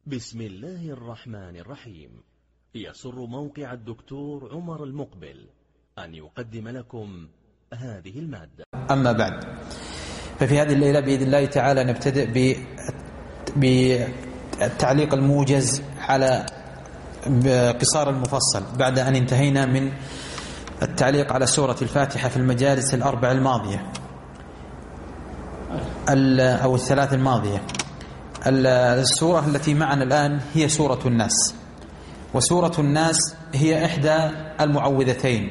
بسم الله الرحمن الرحيم. يسر موقع الدكتور عمر المقبل أن يقدم لكم هذه المادة. أما بعد، ففي هذه الليلة بإذن الله تعالى نبتدئ بالتعليق الموجز على قصار المفصل بعد أن انتهينا من التعليق على سورة الفاتحة في المجالس الأربع الماضية أو الثلاث الماضية. السورة التي معنا الآن هي سورة الناس، وسورة الناس هي إحدى المعوذتين،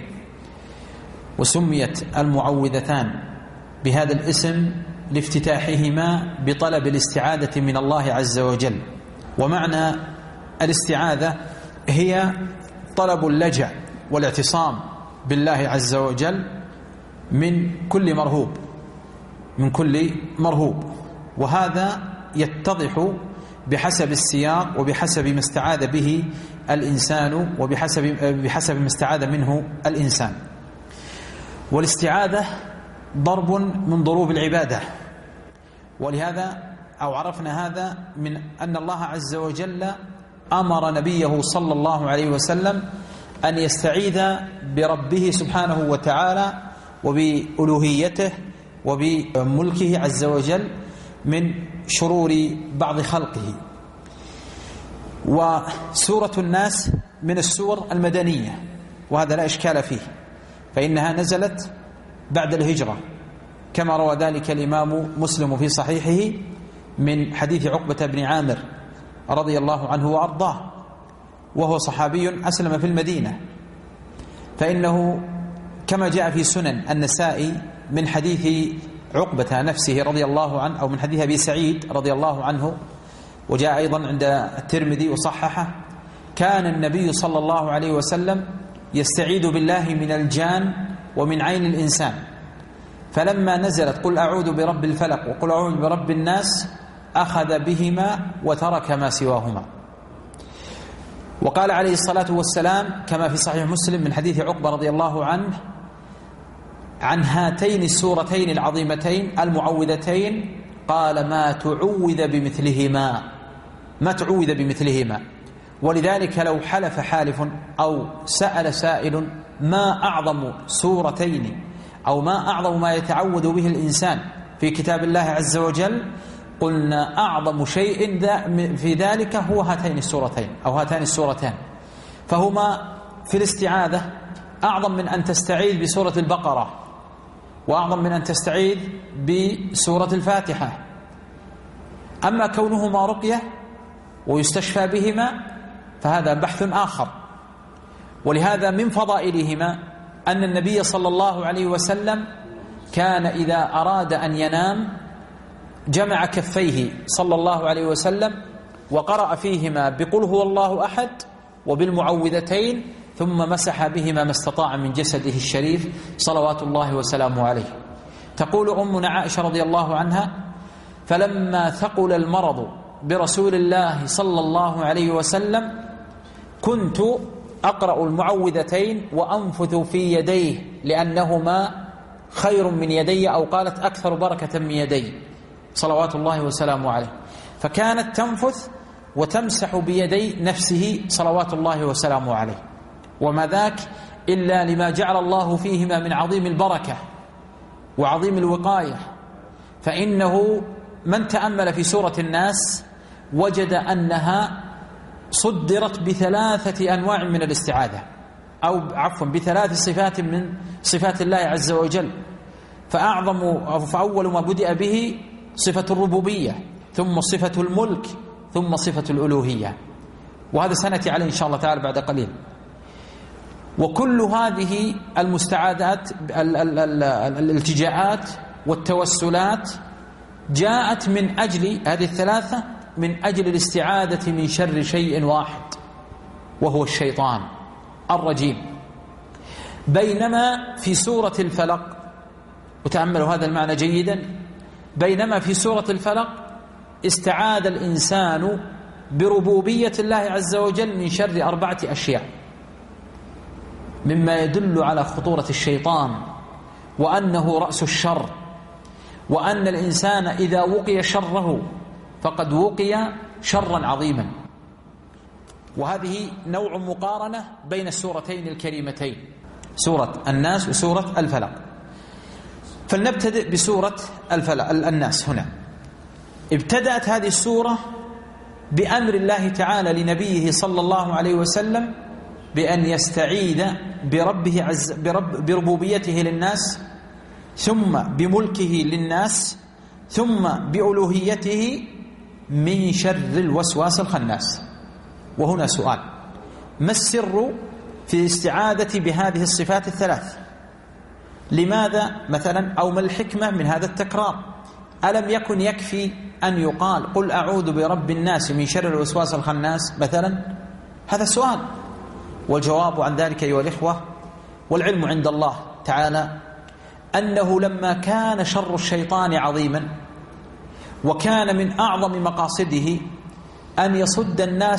وسميت المعوذتان بهذا الاسم لافتتاحهما بطلب الاستعاذة من الله عز وجل. ومعنى الاستعاذة هي طلب اللجأ والاعتصام بالله عز وجل من كل مرهوب، وهذا يتضح بحسب السياق وبحسب ما استعاذ به الإنسان وبحسب ما استعاذ منه الإنسان. والاستعاذة ضرب من ضروب العبادة، ولهذا أو عرفنا هذا من أن الله عز وجل أمر نبيه صلى الله عليه وسلم أن يستعيذ بربه سبحانه وتعالى وبألوهيته وبملكه عز وجل من شرور بعض خلقه. وسورة الناس من السور المدنية، وهذا لا إشكال فيه، فإنها نزلت بعد الهجرة كما روى ذلك الإمام مسلم في صحيحه من حديث عقبة بن عامر رضي الله عنه وأرضاه، وهو صحابي أسلم في المدينة، فإنه كما جاء في سنن النسائي من حديث عقبة نفسه رضي الله عنه، أو من حديث أبي سعيد رضي الله عنه، وجاء أيضا عند الترمذي وصححه، كان النبي صلى الله عليه وسلم يستعيذ بالله من الجان ومن عين الإنسان، فلما نزلت قل أعوذ برب الفلق وقل أعوذ برب الناس أخذ بهما وترك ما سواهما. وقال عليه الصلاة والسلام كما في صحيح مسلم من حديث عقبة رضي الله عنه عن هاتين السورتين العظيمتين المعوذتين، قال ما تعوذ بمثلهما. ولذلك لو حلف حالف أو سأل سائل ما أعظم سورتين أو ما أعظم ما يتعوذ به الإنسان في كتاب الله عز وجل، قلنا أعظم شيء في ذلك هو هاتين السورتين أو هاتان السورتان، فهما في الاستعاذة أعظم من أن تستعيذ بسورة البقرة، وأعظم من أن تستعيذ بسورة الفاتحة. أما كونهما رقية ويستشفى بهما فهذا بحث آخر. ولهذا من فضائلهما أن النبي صلى الله عليه وسلم كان إذا أراد أن ينام جمع كفيه صلى الله عليه وسلم وقرأ فيهما بقل هو الله أحد وبالمعوذتين، ثم مسح بهما ما استطاع من جسده الشريف صلوات الله وسلامه عليه. تقول أمنا عائشة رضي الله عنها فلما ثقل المرض برسول الله صلى الله عليه وسلم كنت أقرأ المعوذتين وأنفث في يديه لأنهما خير من يدي، أو قالت أكثر بركة من يدي صلوات الله وسلامه عليه، فكانت تنفث وتمسح بيدي نفسه صلوات الله وسلامه عليه. وما ذاك إلا لما جعل الله فيهما من عظيم البركة وعظيم الوقاية. فإنه من تأمل في سورة الناس وجد أنها صدرت بثلاثة أنواع من الاستعاذة، أو عفوا بثلاث صفات من صفات الله عز وجل. فأول ما بدأ به صفة الربوبية، ثم صفة الملك، ثم صفة الألوهية، وهذا سنأتي عليه إن شاء الله تعالى بعد قليل. وكل هذه المستعاذات الالتجاءات والتوسلات جاءت من أجل هذه الثلاثة، من أجل الاستعاذة من شر شيء واحد وهو الشيطان الرجيم. بينما في سورة الفلق، وتأملوا هذا المعنى جيدا، بينما في سورة الفلق استعاذ الإنسان بربوبية الله عز وجل من شر 4 أشياء، مما يدل على خطورة الشيطان وأنه رأس الشر، وأن الإنسان إذا وقي شره فقد وقي شرا عظيما. وهذه نوع مقارنة بين السورتين الكريمتين، سورة الناس وسورة الفلق. فلنبتدئ بسورة الناس. هنا ابتدأت هذه السورة بأمر الله تعالى لنبيه صلى الله عليه وسلم بأن يستعيذ بربوبيته للناس، ثم بملكه للناس، ثم بألوهيته من شر الوسواس الخناس. وهنا سؤال: ما السر في الاستعاذة بهذه الصفات الثلاث؟ لماذا مثلا، أو ما الحكمة من هذا التكرار؟ ألم يكن يكفي أن يقال قل أعوذ برب الناس من شر الوسواس الخناس مثلا؟ هذا السؤال. والجواب عن ذلك أيها الإخوة والعلم عند الله تعالى أنه لما كان شر الشيطان عظيما وكان من أعظم مقاصده أن يصد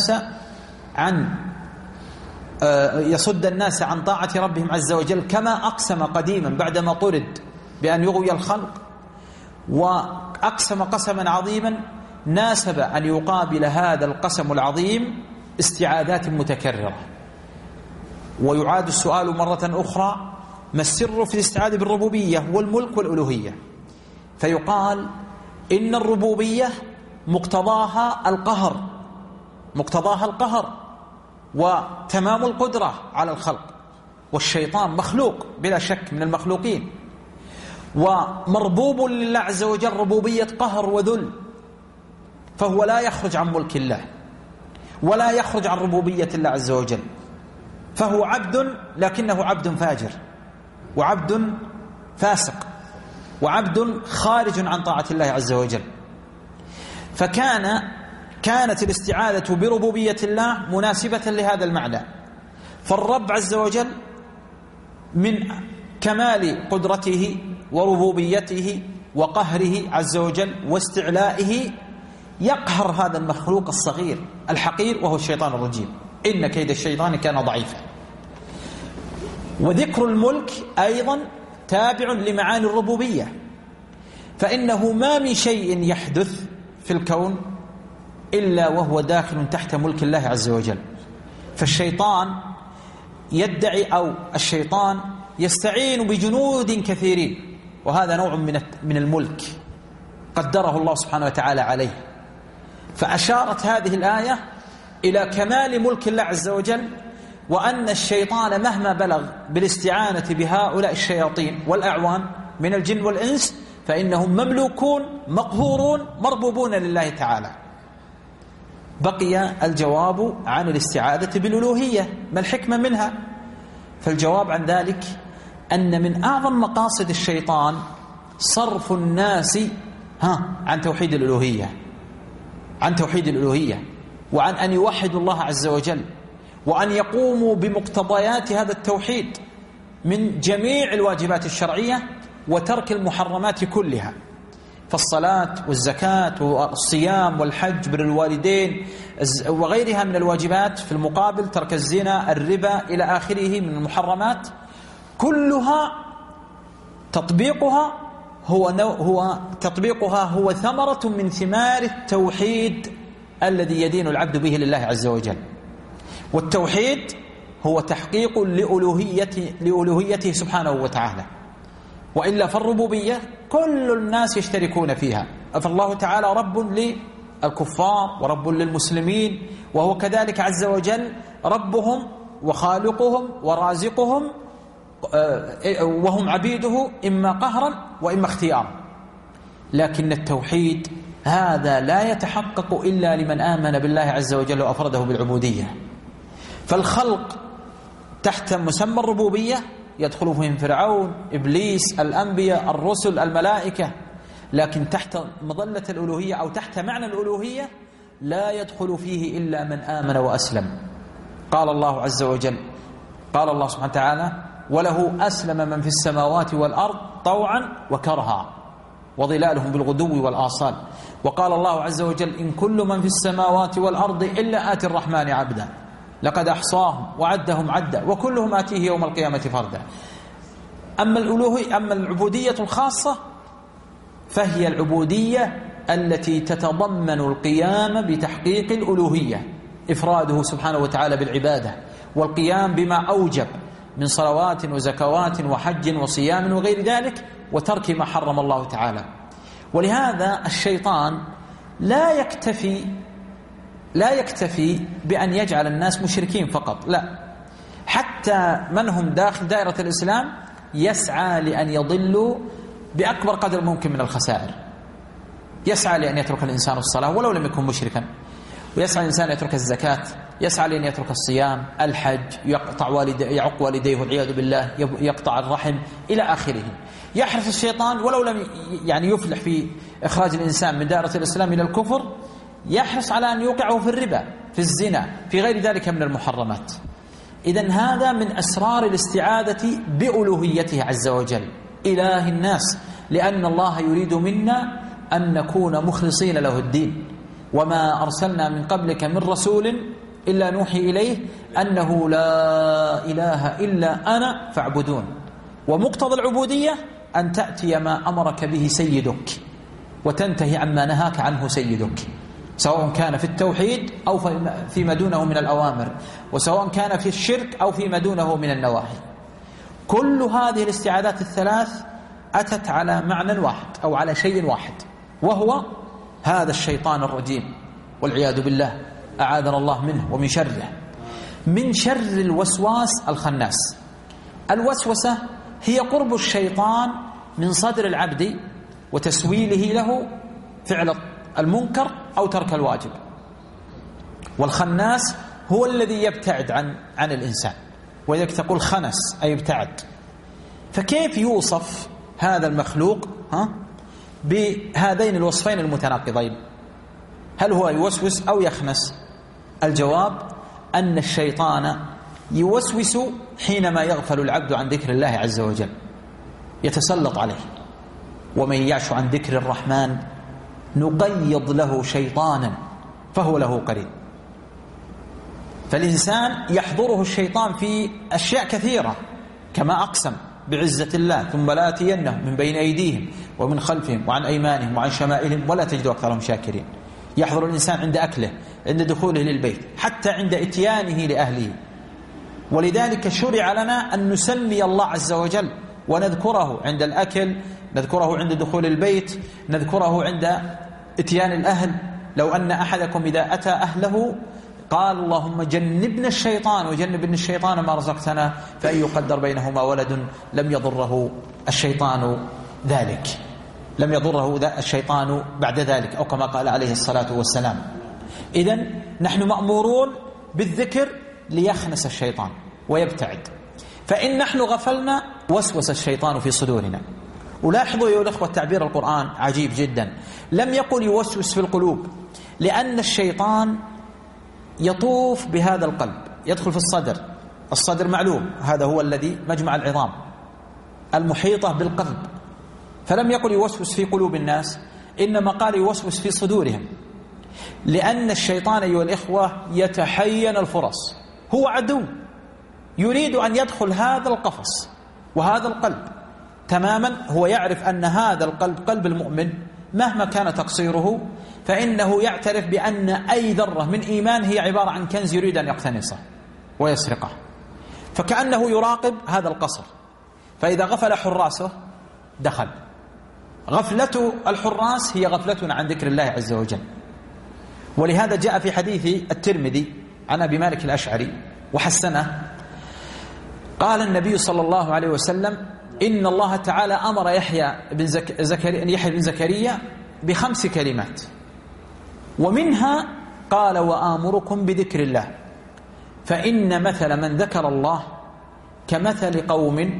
الناس عن طاعة ربهم عز وجل، كما أقسم قديما بعدما طرد بأن يغوي الخلق، وأقسم قسما عظيما ناسب أن يقابل هذا القسم العظيم استعاذات متكررة. ويعاد السؤال مرة أخرى: ما السر في الاستعاذة بالربوبية والملك والألوهية؟ فيقال إن الربوبية مقتضاها القهر وتمام القدرة على الخلق، والشيطان مخلوق بلا شك من المخلوقين، ومربوب لله عز وجل ربوبية قهر وذل، فهو لا يخرج عن ملك الله ولا يخرج عن ربوبية الله عز وجل، فهو عبد لكنه عبد فاجر وعبد فاسق وعبد خارج عن طاعة الله عز وجل. كانت الاستعاذة بربوبية الله مناسبة لهذا المعنى. فالرب عز وجل من كمال قدرته وربوبيته وقهره عز وجل واستعلائه يقهر هذا المخلوق الصغير الحقير وهو الشيطان الرجيم. إن كيد الشيطان كان ضعيفا. وذكر الملك أيضا تابع لمعاني الربوبية، فإنه ما من شيء يحدث في الكون إلا وهو داخل تحت ملك الله عز وجل. فالشيطان يدعي، أو الشيطان يستعين بجنود كثيرين، وهذا نوع من الملك قدره الله سبحانه وتعالى عليه. فأشارت هذه الآية إلى كمال ملك الله عز وجل، وأن الشيطان مهما بلغ بالاستعانة بهؤلاء الشياطين والأعوان من الجن والإنس فإنهم مملوكون مقهورون مربوبون لله تعالى. بقي الجواب عن الاستعاذة بالألوهية، ما الحكمة منها؟ فالجواب عن ذلك أن من أعظم مقاصد الشيطان صرف الناس عن توحيد الألوهية، وعن أن يوحدوا الله عز وجل، وأن يقوموا بمقتضيات هذا التوحيد من جميع الواجبات الشرعية وترك المحرمات كلها، فالصلاة والزكاة والصيام والحج بر الوالدين وغيرها من الواجبات، في المقابل ترك الزنا الربا إلى آخره من المحرمات، كلها تطبيقها هو ثمرة من ثمار التوحيد الذي يدين العبد به لله عز وجل. والتوحيد هو تحقيق لألوهيته سبحانه وتعالى، وإلا فالربوبية كل الناس يشتركون فيها، فالله تعالى رب للكفار ورب للمسلمين، وهو كذلك عز وجل ربهم وخالقهم ورازقهم، وهم عبيده إما قهرا وإما اختيارا. لكن التوحيد هذا لا يتحقق إلا لمن آمن بالله عز وجل وأفرده بالعبودية. فالخلق تحت مسمى الربوبية يدخل فيهم فرعون، إبليس، الأنبياء، الرسل، الملائكة، لكن تحت مظلة الألوهية أو تحت معنى الألوهية لا يدخل فيه إلا من آمن وأسلم. قال الله عز وجل، قال الله سبحانه وتعالى: وله أسلم من في السماوات والأرض طوعا وكرها وظلالهم بالغدو والآصال. وقال الله عز وجل: إن كل من في السماوات والأرض إلا آتي الرحمن عبدا لقد أحصاهم وعدهم عدا وكلهم آتيه يوم القيامة فردا. أما العبودية الخاصة فهي العبودية التي تتضمن القيام بتحقيق الألوهية، إفراده سبحانه وتعالى بالعبادة والقيام بما أوجب من صلوات وزكوات وحج وصيام وغير ذلك، وترك ما حرم الله تعالى. ولهذا الشيطان لا يكتفي بأن يجعل الناس مشركين فقط، لا، حتى من هم داخل دائرة الإسلام يسعى لأن يضلوا بأكبر قدر ممكن من الخسائر. يسعى لأن يترك الإنسان الصلاة ولو لم يكن مشركا، ويسعى الإنسان يترك الزكاة، يسعى لأن يترك الصيام، الحج، يعق والديه والعياذ بالله، يقطع الرحم إلى آخره. يحرص الشيطان ولو لم يفلح في إخراج الإنسان من دائرة الإسلام إلى الكفر، يحرص على أن يوقعه في الربا، في الزنا، في غير ذلك من المحرمات. إذن هذا من أسرار الاستعاذة بألوهيته عز وجل، إله الناس، لأن الله يريد منا أن نكون مخلصين له الدين. وما أرسلنا من قبلك من رسول إلا نوحي إليه أنه لا إله إلا أنا فاعبدون. ومقتضى العبودية أن تأتي ما أمرك به سيدك وتنتهي عما نهاك عنه سيدك، سواء كان في التوحيد أو فيما دونه من الأوامر، وسواء كان في الشرك أو فيما دونه من النواهي. كل هذه الاستعاذات الثلاث أتت على معنى واحد أو على شيء واحد، وهو هذا الشيطان الرجيم والعياذ بالله، أعاذنا الله منه ومن شره، من شر الوسواس الخناس. الوسوسة هي قرب الشيطان من صدر العبد وتسويله له فعل المنكر أو ترك الواجب. والخناس هو الذي يبتعد عن الإنسان، وإذا تقول خنس أي ابتعد. فكيف يوصف هذا المخلوق بهذين الوصفين المتناقضين؟ هل هو يوسوس أو يخنس؟ الجواب أن الشيطان يوسوس حينما يغفل العبد عن ذكر الله عز وجل، يتسلط عليه. ومن يعش عن ذكر الرحمن نقيض له شيطانا فهو له قرين. فالإنسان يحضره الشيطان في أشياء كثيرة، كما أقسم بعزة الله ثم لآتينهم من بين أيديهم ومن خلفهم وعن أيمانهم وعن شمائلهم ولا تجد أكثرهم شاكرين. يحضر الإنسان عند أكله، عند دخوله للبيت، حتى عند إتيانه لأهله. ولذلك شرع لنا أن نسمي الله عز وجل ونذكره عند الأكل، نذكره عند دخول البيت، نذكره عند إتيان الأهل. لو أن أحدكم إذا أتى أهله قال اللهم جنبنا الشيطان وجنبنا الشيطان ما رزقتنا، فإن يقدر بينهما ولد لم يضره الشيطان ذلك، لم يضره الشيطان بعد ذلك، أو كما قال عليه الصلاة والسلام. إذن نحن مأمورون بالذكر ليخنس الشيطان ويبتعد. فإن نحن غفلنا وسوس الشيطان في صدورنا. ولاحظوا يا الأخوة تعبير القرآن عجيب جدا، لم يقل يوسوس في القلوب، لأن الشيطان يطوف بهذا القلب، يدخل في الصدر. الصدر معلوم، هذا هو الذي مجمع العظام المحيطة بالقلب. فلم يقل يوسوس في قلوب الناس، إنما قال يوسوس في صدورهم، لأن الشيطان أيها الإخوة يتحين الفرص، هو عدو يريد أن يدخل هذا القفص وهذا القلب تماما. هو يعرف أن هذا القلب قلب المؤمن مهما كان تقصيره، فإنه يعترف بأن أي ذرة من إيمان هي عبارة عن كنز يريد أن يقتنصه ويسرقه. فكأنه يراقب هذا القصر، فإذا غفل حراسه دخل. غفلة الحراس هي غفلتنا عن ذكر الله عز وجل. ولهذا جاء في حديث الترمذي عن أبي مالك الأشعري وحسنه، قال النبي صلى الله عليه وسلم إن الله تعالى أمر يحيى بن زكريا ب5 كلمات، ومنها قال وآمركم بذكر الله، فإن مثل من ذكر الله كمثل قوم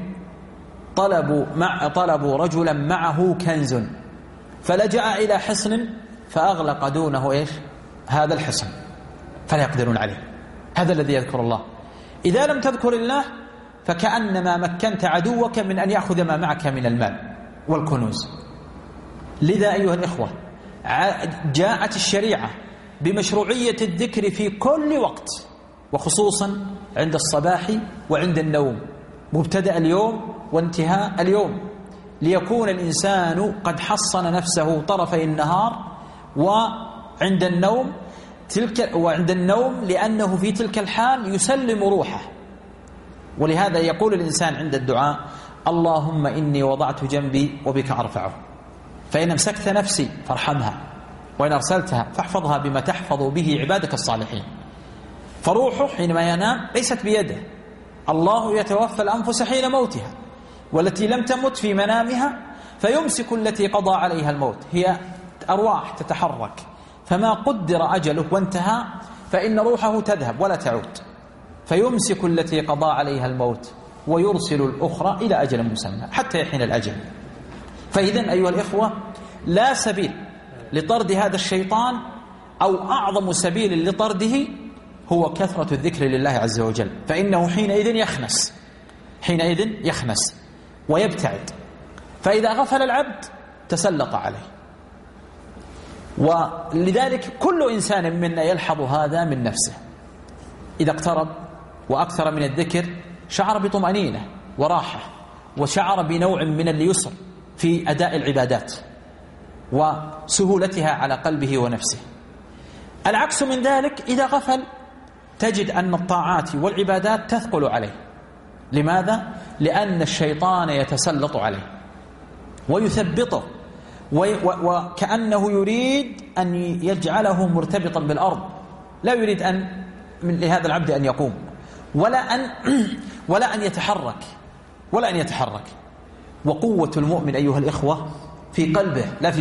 طلبوا رجلا معه كنز فلجأ إلى حصن فأغلق دونه هذا الحصن فلا يقدرون عليه. هذا الذي يذكر الله. إذا لم تذكر الله فكأنما مكنت عدوك من أن يأخذ ما معك من المال والكنوز. لذا أيها الإخوة جاءت الشريعة بمشروعية الذكر في كل وقت، وخصوصا عند الصباح وعند النوم، مبتدأ اليوم وانتهاء اليوم، ليكون الإنسان قد حصن نفسه طرفي النهار، وعند النوم وعند النوم لأنه في تلك الحال يسلم روحه. ولهذا يقول الإنسان عند الدعاء: اللهم إني وضعت جنبي وبك أرفعه، فإن أمسكت نفسي فارحمها، وإن أرسلتها فاحفظها بما تحفظ به عبادك الصالحين. فروحه حينما ينام ليست بيده، الله يتوفى الأنفس حين موتها، والتي لم تمت في منامها فيمسك التي قضى عليها الموت. هي أرواح تتحرك، فما قدر أجله وانتهى فإن روحه تذهب ولا تعود، فيمسك التي قضى عليها الموت ويرسل الأخرى إلى أجل مسمى حتى يحين الأجل. فإذن أيها الإخوة، لا سبيل لطرد هذا الشيطان، أو أعظم سبيل لطرده هو كثرة الذكر لله عز وجل، فإنه حينئذ يخنس ويبتعد. فإذا غفل العبد تسلط عليه. ولذلك كل إنسان منا يلحظ هذا من نفسه. إذا اقترب وأكثر من الذكر شعر بطمأنينة وراحة، وشعر بنوع من اليسر في أداء العبادات وسهولتها على قلبه ونفسه. العكس من ذلك، إذا غفل تجد أن الطاعات والعبادات تثقل عليه. لماذا؟ لأن الشيطان يتسلط عليه ويثبطه، وكأنه يريد أن يجعله مرتبطا بالأرض، لا يريد لهذا العبد أن يقوم ولا أن يتحرك. وقوة المؤمن أيها الإخوة في قلبه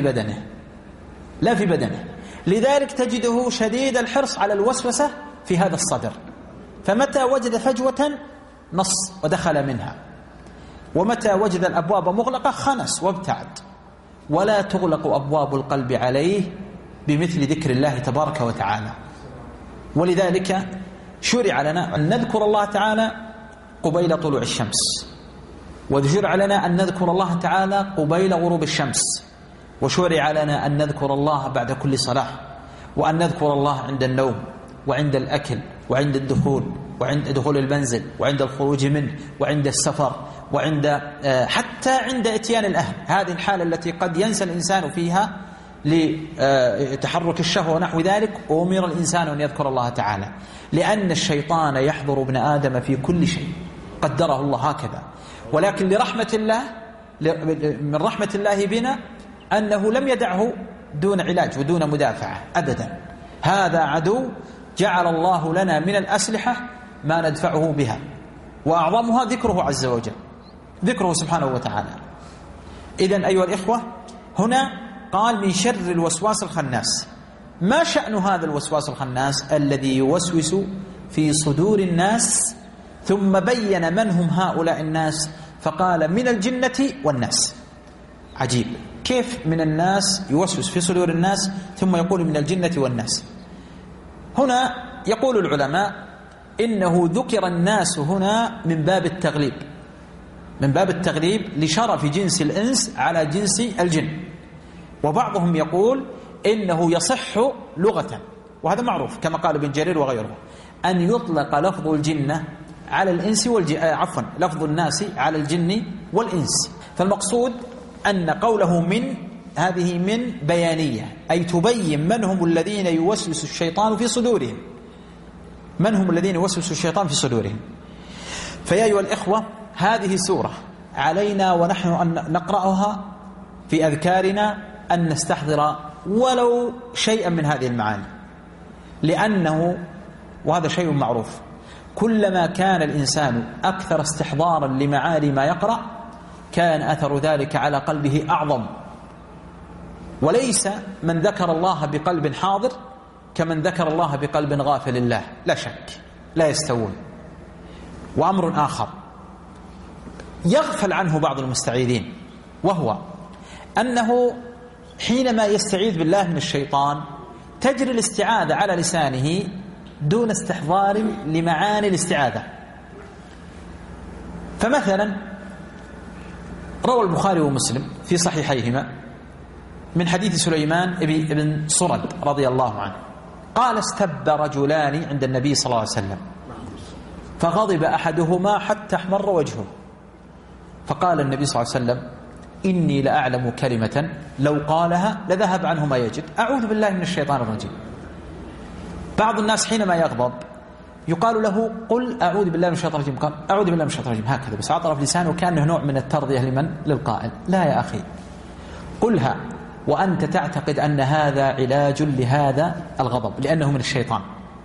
لا في بدنه. لذلك تجده شديد الحرص على الوسوسة في هذا الصدر، فمتى وجد فجوة نص ودخل منها، ومتى وجد الأبواب مغلقة خنس وابتعد. ولا تغلق أبواب القلب عليه بمثل ذكر الله تبارك وتعالى. ولذلك شرع لنا أن نذكر الله تعالى قبيل طلوع الشمس، وشرع لنا أن نذكر الله تعالى قبيل غروب الشمس، وشرع لنا أن نذكر الله بعد كل صلاة، وأن نذكر الله عند النوم وعند الأكل وعند الدخول وعند دخول المنزل وعند الخروج منه وعند السفر وعند حتى عند اتيان الأهل. هذه الحالة التي قد ينسى الإنسان فيها لتحرك الشهوة ونحو ذلك، أمر الإنسان أن يذكر الله تعالى، لأن الشيطان يحضر ابن آدم في كل شيء قدره الله هكذا. ولكن من رحمة الله بنا أنه لم يدعه دون علاج ودون مدافعة أبدا. هذا عدو جعل الله لنا من الأسلحة ما ندفعه بها، وأعظمها ذكره عز وجل، ذكره سبحانه وتعالى. إذن أيها الإخوة، هنا قال من شر الوسواس الخناس. ما شأن هذا الوسواس الخناس الذي يوسوس في صدور الناس؟ ثم بين من هم هؤلاء الناس فقال من الجنة والناس. عجيب، كيف من الناس يوسوس في صدور الناس ثم يقول من الجنة والناس؟ هنا يقول العلماء إنه ذكر الناس هنا من باب التغليب لشرف جنس الإنس على جنس الجن. وبعضهم يقول إنه يصح لغة، وهذا معروف كما قال ابن جرير وغيره، أن يطلق لفظ الجنة على الإنس لفظ الناس على الجن والإنس. فالمقصود أن قوله من هذه من بيانية، أي تبين من هم الذين يوسوس الشيطان في صدورهم، فيا أيها الإخوة، هذه سورة علينا ونحن أن نقرأها في أذكارنا أن نستحضر ولو شيئا من هذه المعاني، لأنه وهذا شيء معروف، كلما كان الإنسان أكثر استحضارا لمعاني ما يقرأ كان أثر ذلك على قلبه أعظم. وليس من ذكر الله بقلب حاضر كمن ذكر الله بقلب غافل الله، لا شك، لا يستوون. وأمر آخر يغفل عنه بعض المستعيذين، وهو أنه حينما يستعيذ بالله من الشيطان تجري الاستعاذة على لسانه دون استحضار لمعاني الاستعاذة. فمثلا روى البخاري ومسلم في صحيحيهما من حديث سليمان بن صرد رضي الله عنه قال استب رجلان عند النبي صلى الله عليه وسلم فغضب أحدهما حتى احمر وجهه، فقال النبي صلى الله عليه وسلم إني لأعلم كلمة لو قالها لذهب عنه ما يجد، أعوذ بالله من الشيطان الرجيم. بعض الناس حينما يغضب يقال له قل أعوذ بالله من الشيطان الرجيم، قال أعوذ بالله من الشيطان الرجيم هكذا بس على طرف لسانه، كأنه نوع من الترضية للقائل. لا يا أخي، قلها وأنت تعتقد أن هذا علاج لهذا الغضب لأنه من الشيطان.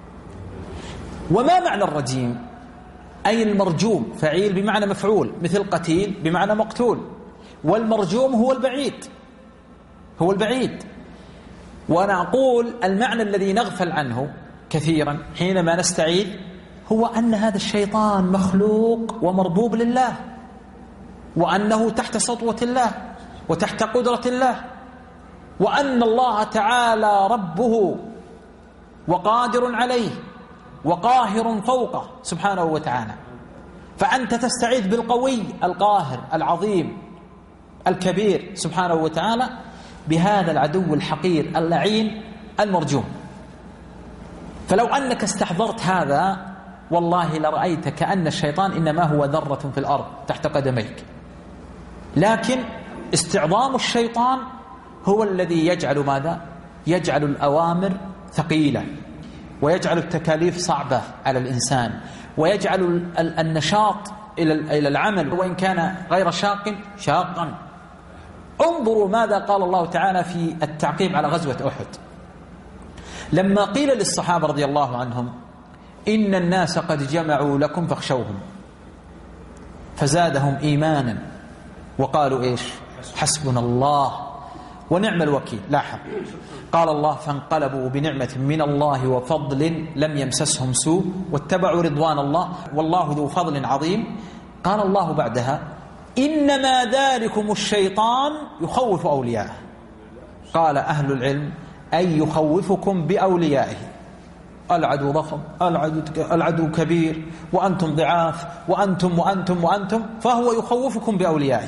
وما معنى الرجيم؟ أي المرجوم، فعيل بمعنى مفعول، مثل قتيل بمعنى مقتول، والمرجوم هو البعيد، هو البعيد. وأنا أقول المعنى الذي نغفل عنه كثيرا حينما نستعيذ هو أن هذا الشيطان مخلوق ومربوب لله، وأنه تحت سطوة الله وتحت قدرة الله، وأن الله تعالى ربه وقادر عليه وقاهر فوقه سبحانه وتعالى. فأنت تستعيذ بالقوي القاهر العظيم الكبير سبحانه وتعالى بهذا العدو الحقير اللعين المرجوم. فلو أنك استحضرت هذا والله لرأيت كأن الشيطان إنما هو ذرة في الأرض تحت قدميك، لكن استعظام الشيطان هو الذي يجعل ماذا؟ يجعل الأوامر ثقيلة، ويجعل التكاليف صعبة على الإنسان، ويجعل النشاط إلى العمل وإن كان غير شاقا. انظروا ماذا قال الله تعالى في التعقيب على غزوة أحد، لما قيل للصحابة رضي الله عنهم إن الناس قد جمعوا لكم فاخشوهم، فزادهم إيمانا وقالوا إيش؟ حسبنا الله ونعم الوكيل. لاحظ قال الله فانقلبوا بنعمة من الله وفضل لم يمسسهم سوء واتبعوا رضوان الله والله ذو فضل عظيم. قال الله بعدها إنما ذلكم الشيطان يخوف أولياءه. قال أهل العلم أي يخوفكم بأوليائه، العدو ضخم، العدو كبير، وأنتم ضعاف، وأنتم فهو يخوفكم بأوليائه.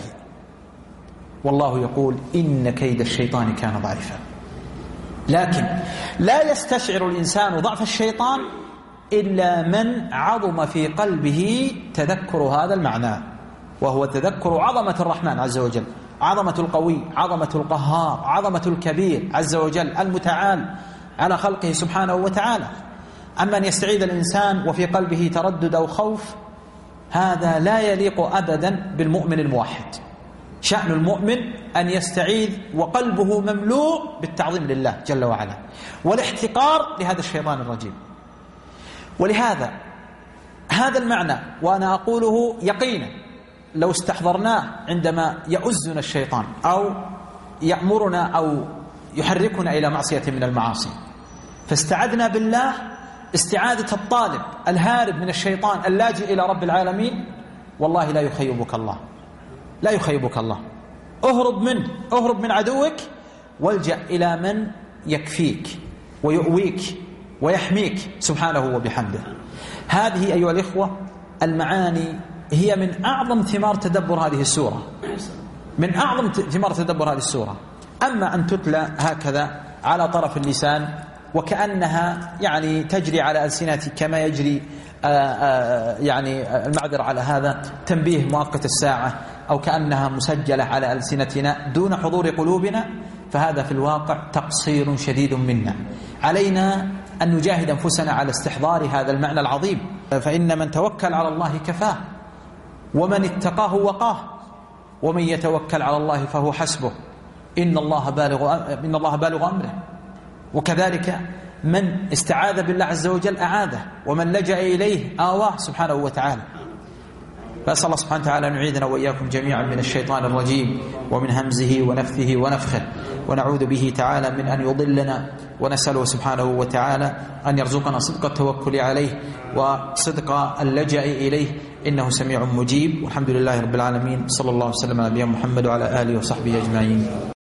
والله يقول إن كيد الشيطان كان ضعيفا. لكن لا يستشعر الإنسان ضعف الشيطان إلا من عظم في قلبه تذكر هذا المعنى، وهو تذكر عظمة الرحمن عز وجل، عظمة القوي، عظمة القهار، عظمة الكبير عز وجل المتعال على خلقه سبحانه وتعالى. أما أن يستعيذ الإنسان وفي قلبه تردد أو خوف، هذا لا يليق أبدا بالمؤمن الموحد. شأن المؤمن أن يستعيذ وقلبه مملوء بالتعظيم لله جل وعلا والاحتقار لهذا الشيطان الرجيم. ولهذا هذا المعنى وأنا أقوله يقينا لو استحضرناه عندما يؤزنا الشيطان أو يأمرنا أو يحركنا إلى معصية من المعاصي، فاستعذنا بالله استعاذة الطالب الهارب من الشيطان اللاجئ إلى رب العالمين، والله لا يخيبك الله، لا يخيبك الله. اهرب منه، اهرب من عدوك والجأ إلى من يكفيك ويؤويك ويحميك سبحانه وبحمده. هذه أيها الإخوة المعاني هي من أعظم ثمار تدبر هذه السورة، من أعظم ثمار تدبر هذه السورة. أما أن تتلى هكذا على طرف اللسان وكأنها يعني تجري على ألسنتي كما يجري يعني المعذرة على هذا تنبيه مؤقت الساعة، أو كأنها مسجلة على ألسنتنا دون حضور قلوبنا، فهذا في الواقع تقصير شديد منا. علينا أن نجاهد أنفسنا على استحضار هذا المعنى العظيم، فإن من توكل على الله كفاه، ومن اتقاه وقاه، ومن يتوكل على الله فهو حسبه، إن الله بالغ أمره. وكذلك من استعاذ بالله عز وجل أعاذه، ومن لجأ إليه آواه سبحانه وتعالى. فأسأل الله سبحانه وتعالى أن يعيذنا وإياكم جميعا من الشيطان الرجيم ومن همزه ونفثه ونفخه، ونعوذ به تعالى من أن يضلنا، ونسأله سبحانه وتعالى أن يرزقنا صدق التوكل عليه وصدق اللجأ إليه، إنه سميع مجيب. والحمد لله رب العالمين، صلى الله وسلم على نبينا محمد وعلى آله وصحبه أجمعين.